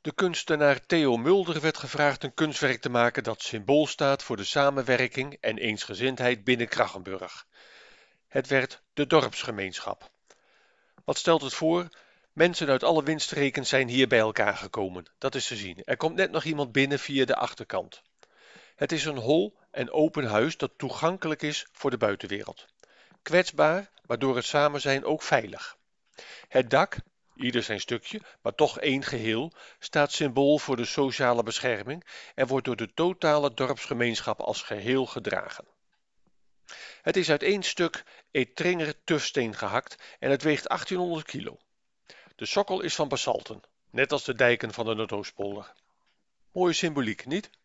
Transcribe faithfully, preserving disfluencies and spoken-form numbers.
De kunstenaar Theo Mulder werd gevraagd een kunstwerk te maken dat symbool staat voor de samenwerking en eensgezindheid binnen Krachenburg. Het werd de dorpsgemeenschap. Wat stelt het voor? Mensen uit alle windstreken zijn hier bij elkaar gekomen. Dat is te zien. Er komt net nog iemand binnen via de achterkant. Het is een hol en open huis dat toegankelijk is voor de buitenwereld. Kwetsbaar, maar door het samen zijn ook veilig. Het dak, ieder zijn stukje, maar toch één geheel, staat symbool voor de sociale bescherming en wordt door de totale dorpsgemeenschap als geheel gedragen. Het is uit één stuk Ettringer tufsteen gehakt en het weegt achttienhonderd kilo. De sokkel is van basalten, net als de dijken van de Noordoostpolder. Mooie symboliek, niet?